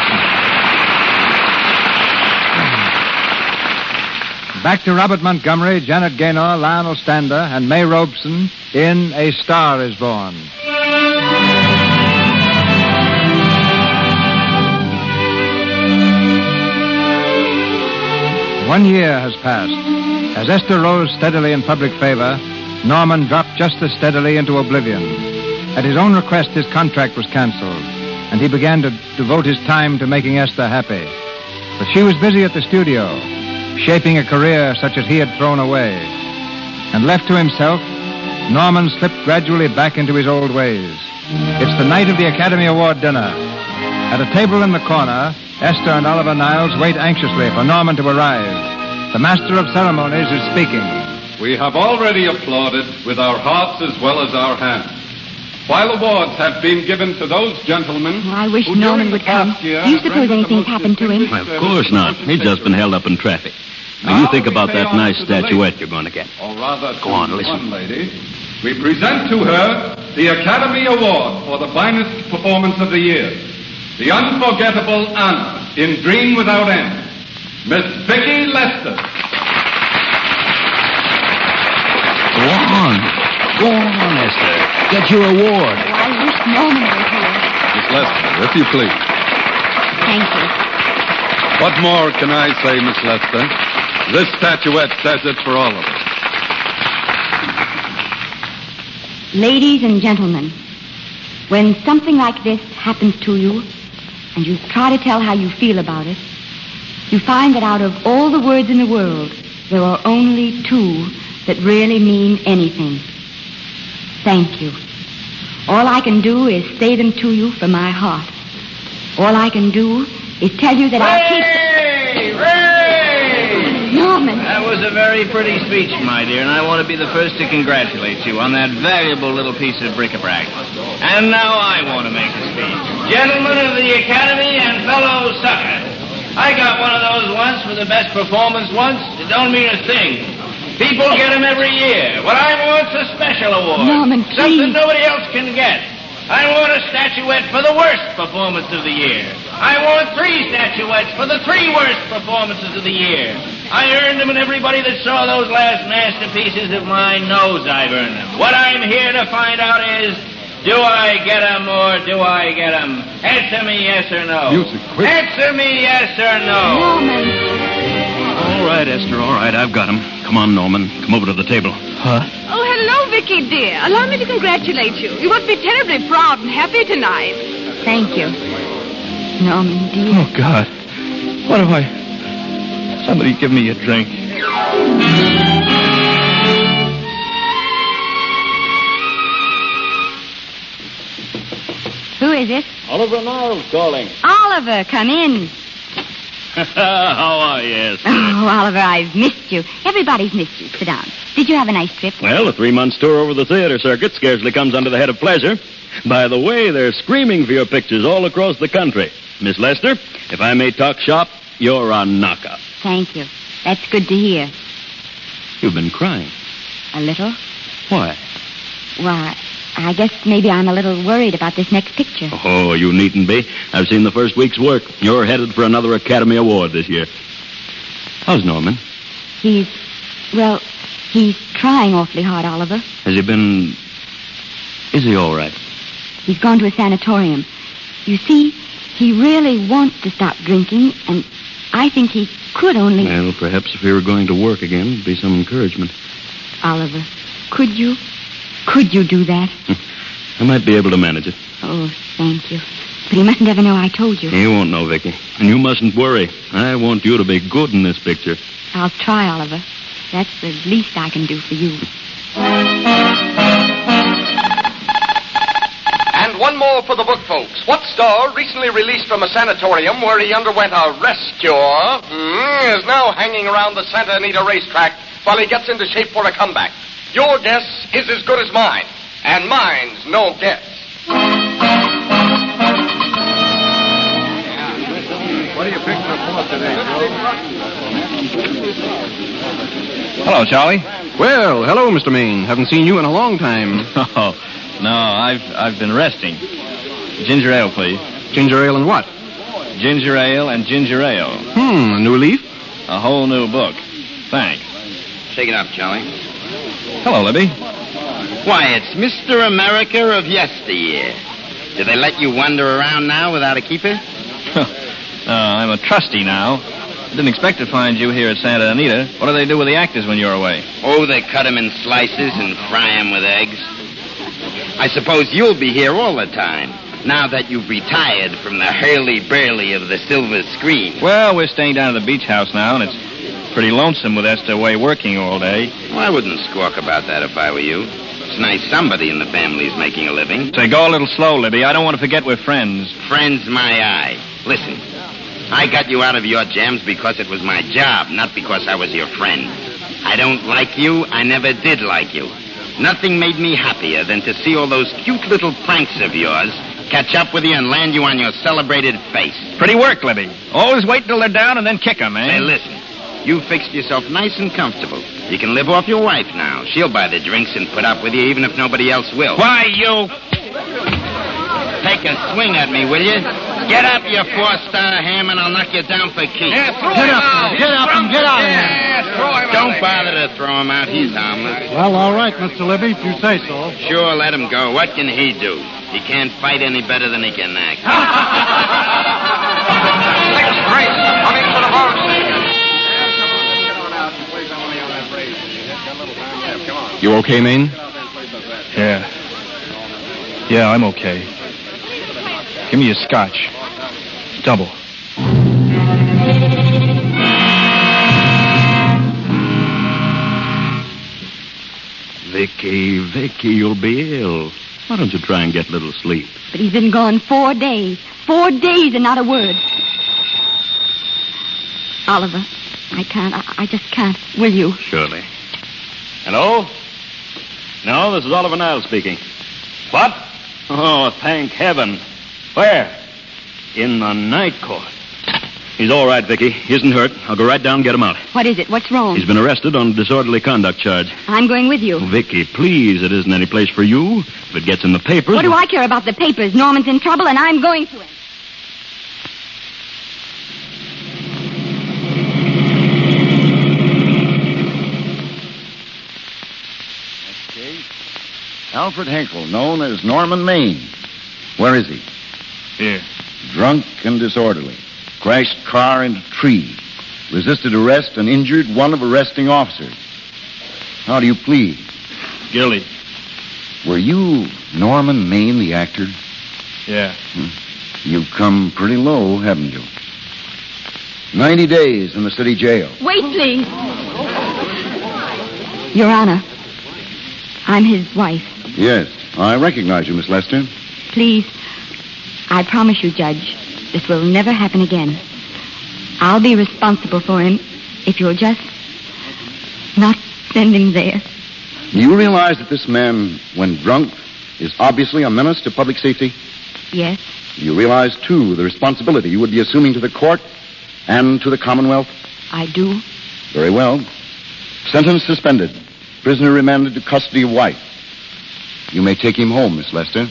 Back to Robert Montgomery, Janet Gaynor, Lionel Stander, and May Robeson in A Star Is Born. One year has passed. As Esther rose steadily in public favor, Norman dropped just as steadily into oblivion. At his own request, his contract was canceled, and he began to devote his time to making Esther happy. But she was busy at the studio, shaping a career such as he had thrown away. And left to himself, Norman slipped gradually back into his old ways. It's the night of the Academy Award dinner. At a table in the corner, Esther and Oliver Niles wait anxiously for Norman to arrive. The master of ceremonies is speaking. We have already applauded with our hearts as well as our hands. While awards have been given to those gentlemen... Oh, I wish who Norman during would the come. past year Do you have suppose rendered the anything's most happened to him? Well, of course not. He's just been held up in traffic. Now, you think about that nice statuette you're going to get. Or rather, Go on, to listen. one lady, we present to her the Academy Award for the finest performance of the year. The unforgettable Anna in Dream Without End. Miss Vicki Lester. Go on. Go on, Esther. Get your award. Oh, I wish Norman was here. Miss Lester, if you please. Thank you. What more can I say, Miss Lester? This statuette says it for all of us. Ladies and gentlemen, when something like this happens to you, and you try to tell how you feel about it, you find that out of all the words in the world, there are only two that really mean anything. Thank you. All I can do is say them to you from my heart. All I can do is tell you that I'll keep... Ray! Ray! Norman! That was a very pretty speech, my dear, and I want to be the first to congratulate you on that valuable little piece of bric-a-brac. And now I want to make a speech. Gentlemen of the Academy and fellow suckers, I got one of those once for the best performance once. It don't mean a thing. People get them every year. What I want's a special award. Norman, please. Something nobody else can get. I want a statuette for the worst performance of the year. I want three statuettes for the three worst performances of the year. I earned them, and everybody that saw those last masterpieces of mine knows I've earned them. What I'm here to find out is, do I get them or do I get them? Answer me yes or no. Music, quick. Answer me yes or no. Norman! All right, Esther, all right. I've got him. Come on, Norman. Come over to the table. Huh? Oh, hello, Vicky, dear. Allow me to congratulate you. You must be terribly proud and happy tonight. Thank you. Norman, dear. Oh, God. What have I... Somebody give me a drink. Who is it? Oliver Niles calling. Oliver, come in. How are you, Esther? Oh, Oliver, I've missed you. Everybody's missed you. Sit down. Did you have a nice trip? Well, a three-month tour over the theater circuit scarcely comes under the head of pleasure. By the way, they're screaming for your pictures all across the country. Miss Lester, if I may talk shop, you're a knocker. Thank you. That's good to hear. You've been crying. A little? Why? Why, I guess maybe I'm a little worried about this next picture. Oh, you needn't be. I've seen the first week's work. You're headed for another Academy Award this year. How's Norman? He's, well, he's trying awfully hard, Oliver. Has he been... Is he all right? He's gone to a sanatorium. You see, he really wants to stop drinking, and I think he could only... Well, perhaps if he were going to work again, it'd be some encouragement. Oliver, could you? Could you do that? I might be able to manage it. Oh, thank you. But he mustn't ever know I told you. He won't know, Vicky. And you mustn't worry. I want you to be good in this picture. I'll try, Oliver. That's the least I can do for you. And one more for the book folks. What star, recently released from a sanatorium where he underwent a rest cure, mm, is now hanging around the Santa Anita racetrack while he gets into shape for a comeback? Your guess is as good as mine, and mine's no guess. Hello, Charlie. Well, hello, Mister Maine. Haven't seen you in a long time. Oh, no, I've I've been resting. Ginger ale, please. Ginger ale and what? Ginger ale and ginger ale. Hmm, a new leaf? A whole new book. Thanks. Take it up, Charlie. Hello, Libby. Why, it's Mister America of yesteryear. Do they let you wander around now without a keeper? uh, I'm a trustee now. Didn't expect to find you here at Santa Anita. What do they do with the actors when you're away? Oh, they cut them in slices and fry them with eggs. I suppose you'll be here all the time, now that you've retired from the hurly-burly of the silver screen. Well, we're staying down at the beach house now, and it's pretty lonesome with Esther away working all day. Well, I wouldn't squawk about that if I were you. It's nice somebody in the family's making a living. Say, go a little slow, Libby. I don't want to forget we're friends. Friends, my eye. Listen, I got you out of your jams because it was my job, not because I was your friend. I don't like you. I never did like you. Nothing made me happier than to see all those cute little pranks of yours catch up with you and land you on your celebrated face. Pretty work, Libby. Always wait till they're down and then kick 'em, eh? Hey, listen. You fixed yourself nice and comfortable. You can live off your wife now. She'll buy the drinks and put up with you even if nobody else will. Why, you... Take a swing at me, will you? Get up, you four-star ham, and I'll knock you down for keeps. Yeah, throw get him up, out. Get up and get out of here. Yeah, throw him Don't out bother to throw him out. He's harmless. Well, all right, Mister Libby, if you say so. Sure, let him go. What can he do? He can't fight any better than he can act. Sixth race, coming to the ball station. You okay, Maine? Yeah. Yeah, I'm okay. Give me a scotch. Double. Vicky, Vicky, you'll be ill. Why don't you try and get a little sleep? But he's been gone four days. Four days and not a word. Oliver, I can't. I, I just can't. Will you? Surely. Hello? No, this is Oliver Niles speaking. What? Oh, thank heaven. Where? In the night court. He's all right, Vicky. He isn't hurt. I'll go right down and get him out. What is it? What's wrong? He's been arrested on a disorderly conduct charge. I'm going with you. Oh, Vicky, please, it isn't any place for you. If it gets in the papers... What do I care about the papers? Norman's in trouble, and I'm going to him. Alfred Henkel, known as Norman Maine. Where is he? Here. Drunk and disorderly. Crashed car into tree. Resisted arrest and injured one of arresting officers. How do you plead? Guilty. Were you Norman Maine, the actor? Yeah. Hmm. You've come pretty low, haven't you? Ninety days in the city jail. Wait, please. Your Honor, I'm his wife. Yes, I recognize you, Miss Lester. Please, I promise you, Judge, this will never happen again. I'll be responsible for him if you'll just not send him there. Do you realize that this man, when drunk, is obviously a menace to public safety? Yes. Do you realize, too, the responsibility you would be assuming to the court and to the Commonwealth? I do. Very well. Sentence suspended. Prisoner remanded to custody of wife. You may take him home, Miss Lester.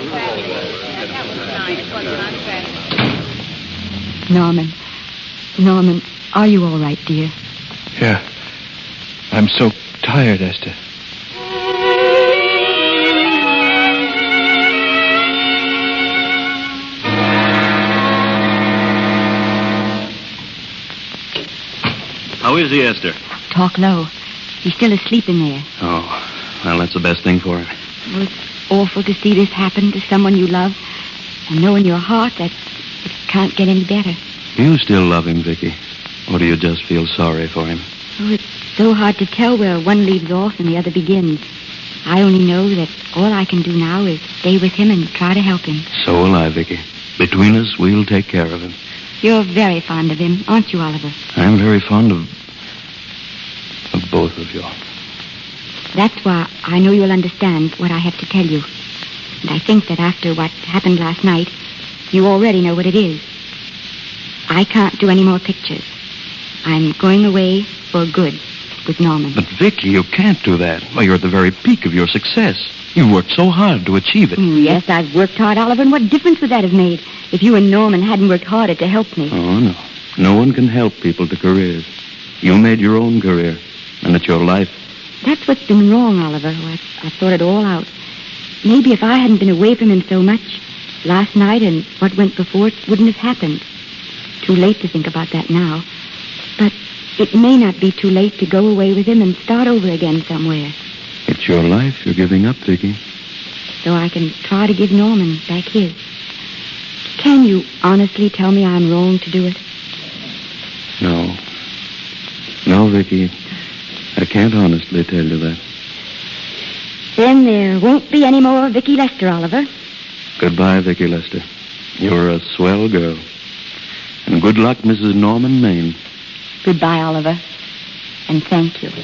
Norman. Norman, are you all right, dear? Yeah. I'm so tired, Esther. How is he, Esther? Talk low. He's still asleep in there. Oh, well, that's the best thing for him. Oh, it's awful to see this happen to someone you love and know in your heart that it can't get any better. You still love him, Vicky? Or do you just feel sorry for him? Oh, it's so hard to tell where one leaves off and the other begins. I only know that all I can do now is stay with him and try to help him. So will I, Vicky. Between us, we'll take care of him. You're very fond of him, aren't you, Oliver? I'm very fond of... of both of you. That's why I know you'll understand what I have to tell you. And I think that after what happened last night, you already know what it is. I can't do any more pictures. I'm going away for good with Norman. But, Vicky, you can't do that. Well, you're at the very peak of your success. You've worked so hard to achieve it. Mm, yes, I've worked hard, Oliver, and what difference would that have made if you and Norman hadn't worked harder to help me? Oh, no. No one can help people to careers. You made your own career, and it's your life. That's what's been wrong, Oliver. Oh, I, I thought it all out. Maybe if I hadn't been away from him so much, last night and what went before, it wouldn't have happened. Too late to think about that now. But it may not be too late to go away with him and start over again somewhere. It's your life you're giving up, Vicky. So I can try to give Norman back his. Can you honestly tell me I'm wrong to do it? No. No, Vicky. I can't honestly tell you that. Then there won't be any more Vicky Lester, Oliver. Goodbye, Vicky Lester. You're a swell girl. And good luck, Missus Norman Maine. Goodbye, Oliver. And thank you.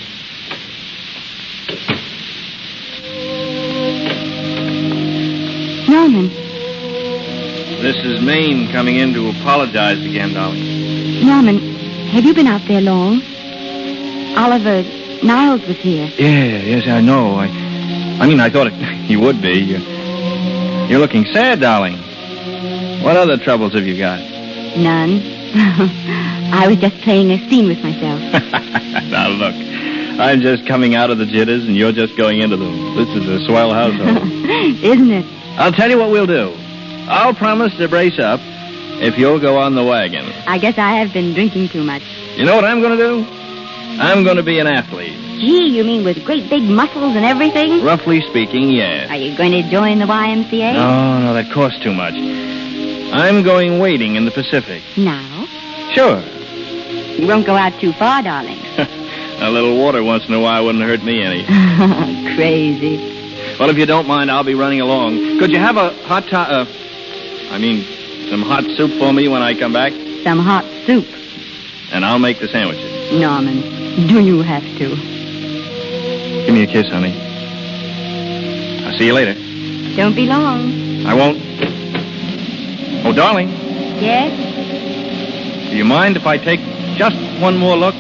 Norman. This is Maine coming in to apologize again, darling. Norman, have you been out there long? Oliver, Niles was here. Yeah, yes, I know. I I mean, I thought it, you would be. You're, you're looking sad, darling. What other troubles have you got? None. I was just playing a scene with myself. Now, look. I'm just coming out of the jitters, and you're just going into them. This is a swell household. Isn't it? I'll tell you what we'll do. I'll promise to brace up if you'll go on the wagon. I guess I have been drinking too much. You know what I'm going to do? I'm going to be an athlete. Gee, you mean with great big muscles and everything? Roughly speaking, yes. Are you going to join the Y M C A? No, no, that costs too much. I'm going wading in the Pacific. Now? Sure. You won't go out too far, darling. A little water once in a while wouldn't hurt me any. Crazy. Well, if you don't mind, I'll be running along. Could you have a hot to- uh, I mean, some hot soup for me when I come back? Some hot soup. And I'll make the sandwiches. Norman, do you have to? Give me a kiss, honey. I'll see you later. Don't be long. I won't. Oh, darling. Yes? Do you mind if I take just one more look?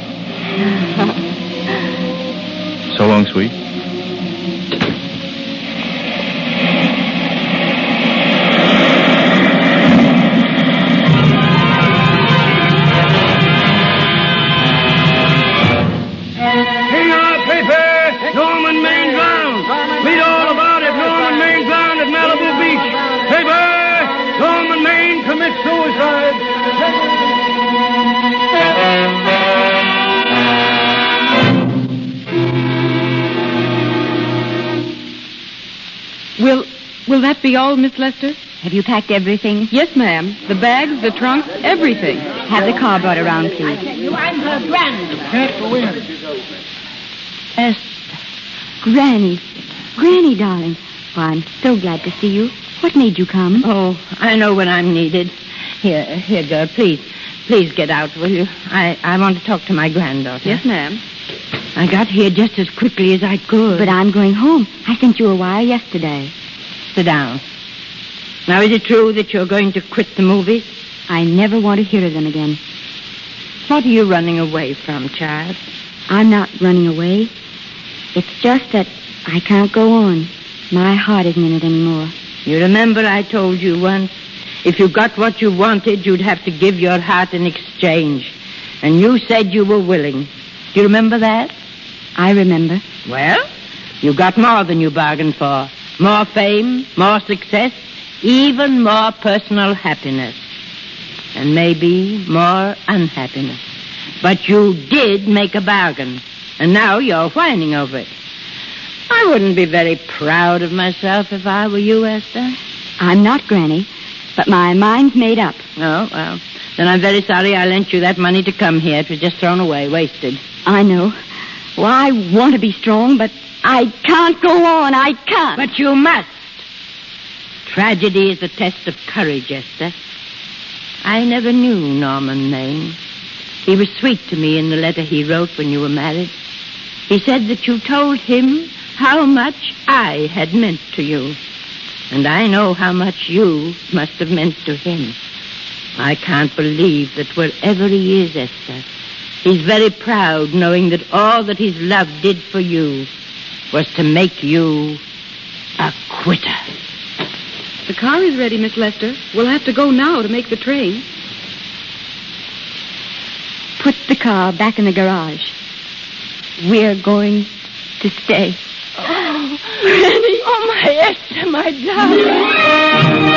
So long, sweet. Norman Maine drowned. Read all about it. Norman Maine drowned at Malibu Beach. Paper! Norman Maine commits suicide. Will, will that be all, Miss Lester? Have you packed everything? Yes, ma'am. The bags, the trunk, everything. Have the car brought around, please. I'm her grandmother. Can't go in. Esther. Granny. Granny, darling. Oh, I'm so glad to see you. What made you come? Oh, I know when I'm needed. Here, here, girl, please. Please get out, will you? I, I want to talk to my granddaughter. Yes, ma'am. I got here just as quickly as I could. But I'm going home. I sent you a wire yesterday. Sit down. Now, is it true that you're going to quit the movies? I never want to hear of them again. What are you running away from, child? I'm not running away. It's just that I can't go on. My heart isn't in it anymore. You remember I told you once, if you got what you wanted, you'd have to give your heart in exchange. And you said you were willing. Do you remember that? I remember. Well, you got more than you bargained for. More fame, more success, even more personal happiness. And maybe more unhappiness. But you did make a bargain. And now you're whining over it. I wouldn't be very proud of myself if I were you, Esther. I'm not, Granny, but my mind's made up. Oh, well, then I'm very sorry I lent you that money to come here. It was just thrown away, wasted. I know. Well, I want to be strong, but I can't go on. I can't. But you must. Tragedy is a test of courage, Esther. I never knew Norman Maine. He was sweet to me in the letter he wrote when you were married. He said that you told him how much I had meant to you. And I know how much you must have meant to him. I can't believe that wherever he is, Esther, he's very proud knowing that all that his love did for you was to make you a quitter. The car is ready, Miss Lester. We'll have to go now to make the train. Put the car back in the garage. We're going to stay. Oh, Granny. Oh, my Esther, my darling.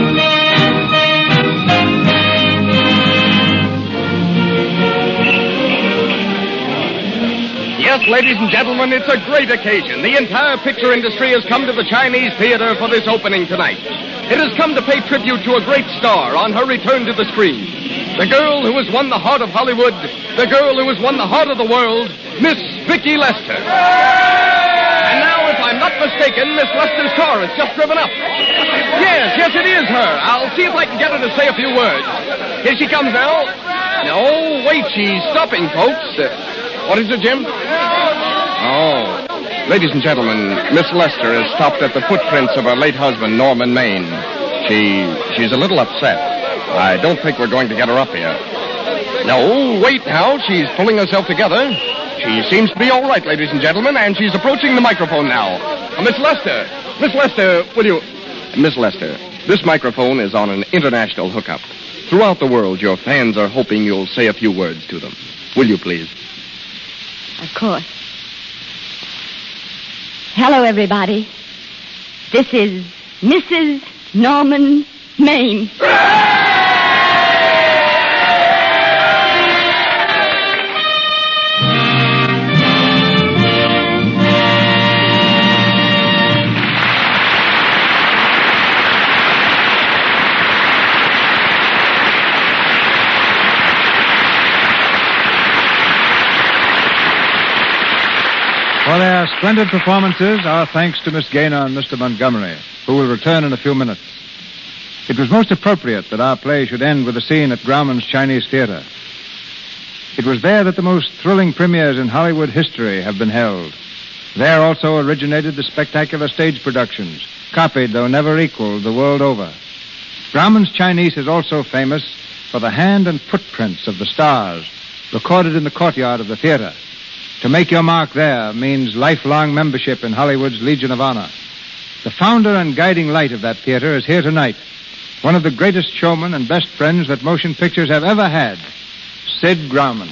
Yes, ladies and gentlemen, it's a great occasion. The entire picture industry has come to the Chinese Theater for this opening tonight. It has come to pay tribute to a great star on her return to the screen. The girl who has won the heart of Hollywood, the girl who has won the heart of the world, Miss Vicki Lester. And now, if I'm not mistaken, Miss Lester's car has just driven up. Yes, yes, it is her. I'll see if I can get her to say a few words. Here she comes now. No, wait, she's stopping, folks. Uh, what is it, Jim? Oh. Ladies and gentlemen, Miss Lester has stopped at the footprints of her late husband, Norman Maine. She, she's a little upset. I don't think we're going to get her up here. No, wait now. She's pulling herself together. She seems to be all right, ladies and gentlemen, and she's approaching the microphone now. Uh, Miss Lester, Miss Lester, will you... Miss Lester, this microphone is on an international hookup. Throughout the world, your fans are hoping you'll say a few words to them. Will you, please? Of course. Hello, everybody. This is Missus Norman Maine. For their splendid performances, our thanks to Miss Gaynor and Mister Montgomery, who will return in a few minutes. It was most appropriate that our play should end with a scene at Grauman's Chinese Theater. It was there that the most thrilling premieres in Hollywood history have been held. There also originated the spectacular stage productions, copied though never equaled the world over. Grauman's Chinese is also famous for the hand and footprints of the stars recorded in the courtyard of the theater. To make your mark there means lifelong membership in Hollywood's Legion of Honor. The founder and guiding light of that theater is here tonight. One of the greatest showmen and best friends that motion pictures have ever had, Sid Grauman.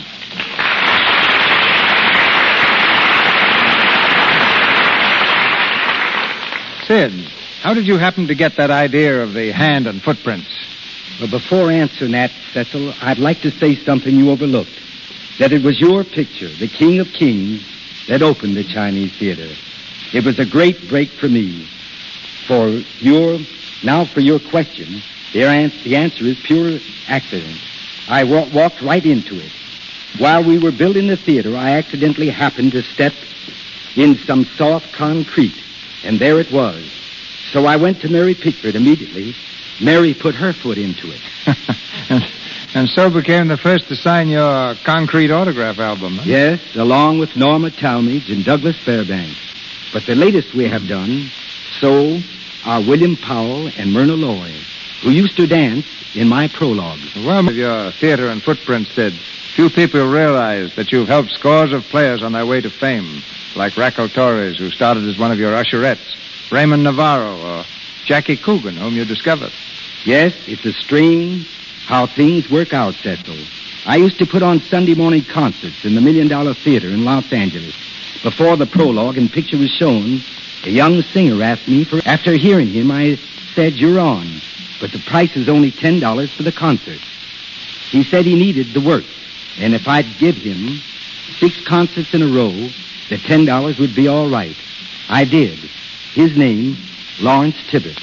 Sid, how did you happen to get that idea of the hand and footprints? Well, before answering that, Cecil, I'd like to say something you overlooked. That it was your picture, The King of Kings, that opened the Chinese Theater. It was a great break for me. For your, now for your question, the answer is pure accident. I wa- walked right into it. While we were building the theater, I accidentally happened to step in some soft concrete, and there it was. So I went to Mary Pickford immediately. Mary put her foot into it. and, and so became the first to sign your concrete autograph album. Huh? Yes, along with Norma Talmadge and Douglas Fairbanks. But the latest we have done, so are William Powell and Myrna Loy, who used to dance in my prologues. Well, with your theater and footprints, Sid, few people realize that you've helped scores of players on their way to fame, like Raquel Torres, who started as one of your usherettes, Raymond Navarro, or Jackie Coogan, whom you discovered. Yes, it's a strange how things work out, Cecil. I used to put on Sunday morning concerts in the Million Dollar Theater in Los Angeles. Before the prologue and picture was shown, a young singer asked me for... After hearing him, I said, "You're on, but the price is only ten dollars for the concert." He said he needed the work, and if I'd give him six concerts in a row, the ten dollars would be all right. I did. His name, Lawrence Tibbett.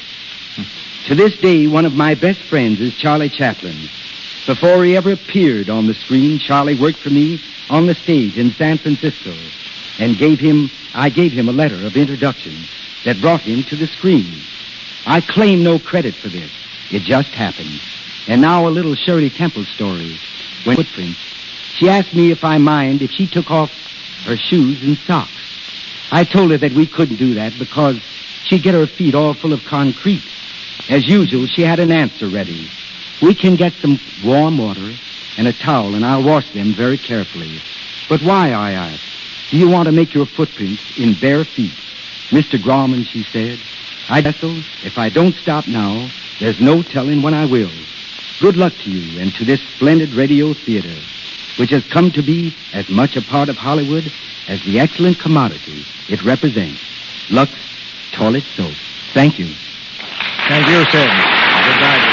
To this day, one of my best friends is Charlie Chaplin. Before he ever appeared on the screen, Charlie worked for me on the stage in San Francisco, and gave him, I gave him a letter of introduction that brought him to the screen. I claim no credit for this. It just happened. And now a little Shirley Temple story. When footprints, she asked me if I mind if she took off her shoes and socks. I told her that we couldn't do that because she'd get her feet all full of concrete. As usual, she had an answer ready. We can get some warm water and a towel, and I'll wash them very carefully. But why, I asked, do you want to make your footprints in bare feet? Mister Grauman, she said, I Cecil, if I don't stop now, there's no telling when I will. Good luck to you and to this splendid radio theater, which has come to be as much a part of Hollywood as the excellent commodity it represents. Lux Toilet Soap. Thank you. Thank you, Sid. Goodbye.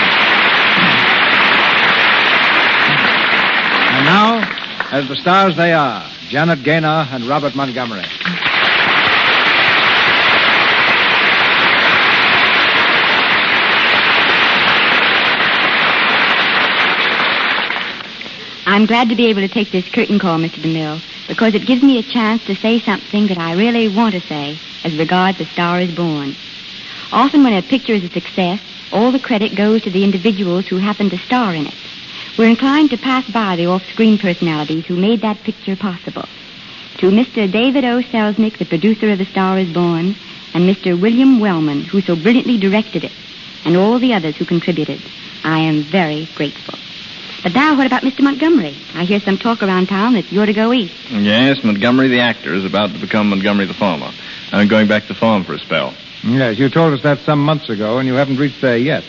And now, as the stars they are, Janet Gaynor and Robert Montgomery. I'm glad to be able to take this curtain call, Mister DeMille, because it gives me a chance to say something that I really want to say as regards A Star is Born. Often when a picture is a success, all the credit goes to the individuals who happen to star in it. We're inclined to pass by the off-screen personalities who made that picture possible. To Mister David O. Selznick, the producer of A Star is Born, and Mister William Wellman, who so brilliantly directed it, and all the others who contributed, I am very grateful. But now, what about Mister Montgomery? I hear some talk around town that you're to go east. Yes, Montgomery the actor is about to become Montgomery the farmer. I'm going back to the farm for a spell. Yes, you told us that some months ago, and you haven't reached there yet.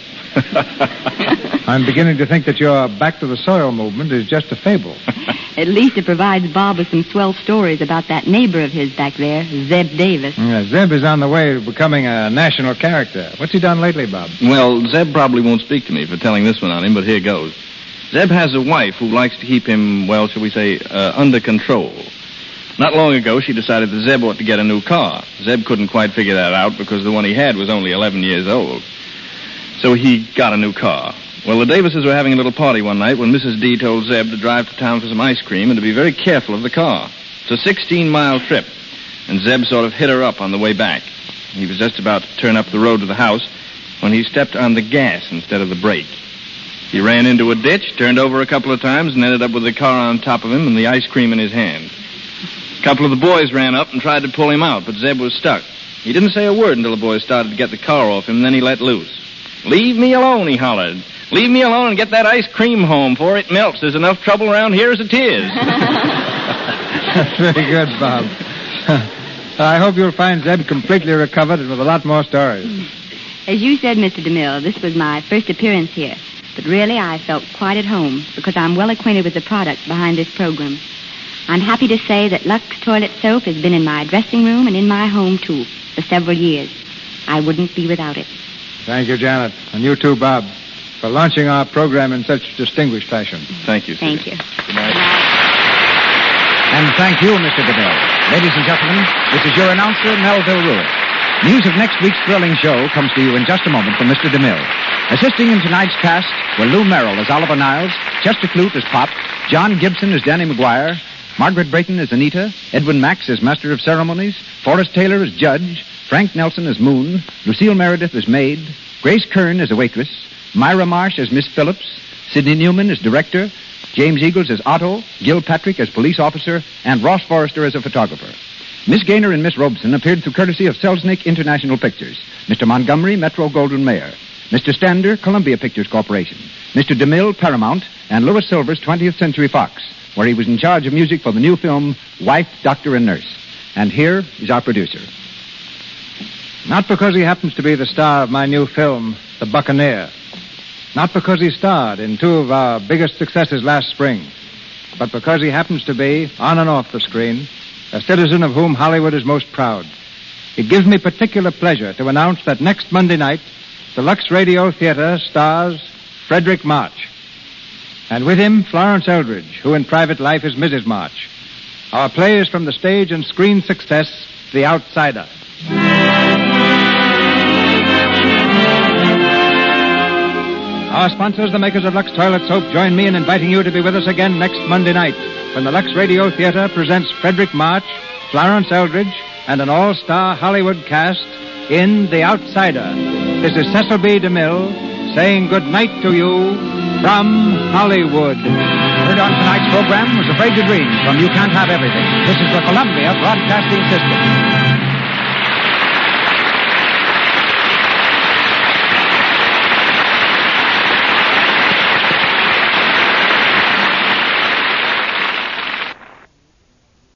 I'm beginning to think that your back to the soil movement is just a fable. At least it provides Bob with some swell stories about that neighbor of his back there, Zeb Davis. Yeah, Zeb is on the way to becoming a national character. What's he done lately, Bob? Well, Zeb probably won't speak to me for telling this one on him, but here goes. Zeb has a wife who likes to keep him, well, shall we say, uh, under control. Not long ago, she decided that Zeb ought to get a new car. Zeb couldn't quite figure that out because the one he had was only eleven years old. So he got a new car. Well, the Davises were having a little party one night when Missus D told Zeb to drive to town for some ice cream and to be very careful of the car. It's a sixteen-mile trip, and Zeb sort of hit her up on the way back. He was just about to turn up the road to the house when he stepped on the gas instead of the brake. He ran into a ditch, turned over a couple of times, and ended up with the car on top of him and the ice cream in his hand. A couple of the boys ran up and tried to pull him out, but Zeb was stuck. He didn't say a word until the boys started to get the car off him, and then he let loose. "Leave me alone," he hollered. "Leave me alone and get that ice cream home before it melts. There's enough trouble around here as it is." That's very good, Bob. I hope you'll find Zeb completely recovered and with a lot more stories. As you said, Mister DeMille, this was my first appearance here. But really, I felt quite at home because I'm well acquainted with the product behind this program. I'm happy to say that Lux Toilet Soap has been in my dressing room and in my home, too, for several years. I wouldn't be without it. Thank you, Janet. And you, too, Bob, for launching our program in such distinguished fashion. Thank you, sir. Thank you. Good night. And thank you, Mister DeMille. Ladies and gentlemen, this is your announcer, Melville Ruick. News of next week's thrilling show comes to you in just a moment from Mister DeMille. Assisting in tonight's cast were Lou Merrill as Oliver Niles, Chester Clute as Pop, John Gibson as Danny McGuire, Margaret Brayton as Anita, Edwin Max as Master of Ceremonies, Forrest Taylor as Judge, Frank Nelson as Moon, Lucille Meredith as Maid, Grace Kern as a waitress, Myra Marsh as Miss Phillips, Sidney Newman as Director, James Eagles as Otto, Gil Patrick as Police Officer, and Ross Forrester as a photographer. Miss Gaynor and Miss Robeson appeared through courtesy of Selznick International Pictures, Mister Montgomery, Metro Goldwyn Mayer, Mister Stander, Columbia Pictures Corporation, Mister DeMille, Paramount, and Louis Silvers, twentieth Century Fox, where he was in charge of music for the new film, Wife, Doctor, and Nurse. And here is our producer. Not because he happens to be the star of my new film, The Buccaneer. Not because he starred in two of our biggest successes last spring, but because he happens to be, on and off the screen, a citizen of whom Hollywood is most proud. It gives me particular pleasure to announce that next Monday night, the Lux Radio Theater stars Frederick March. And with him, Florence Eldridge, who in private life is Missus March. Our play is from the stage and screen success, The Outsider. Our sponsors, the makers of Lux Toilet Soap, join me in inviting you to be with us again next Monday night when the Lux Radio Theater presents Frederick March, Florence Eldridge, and an all-star Hollywood cast in The Outsider. This is Cecil B. DeMille saying good night to you from Hollywood. Heard on tonight's program was Afraid to Dream from You Can't Have Everything. This is the Columbia Broadcasting System.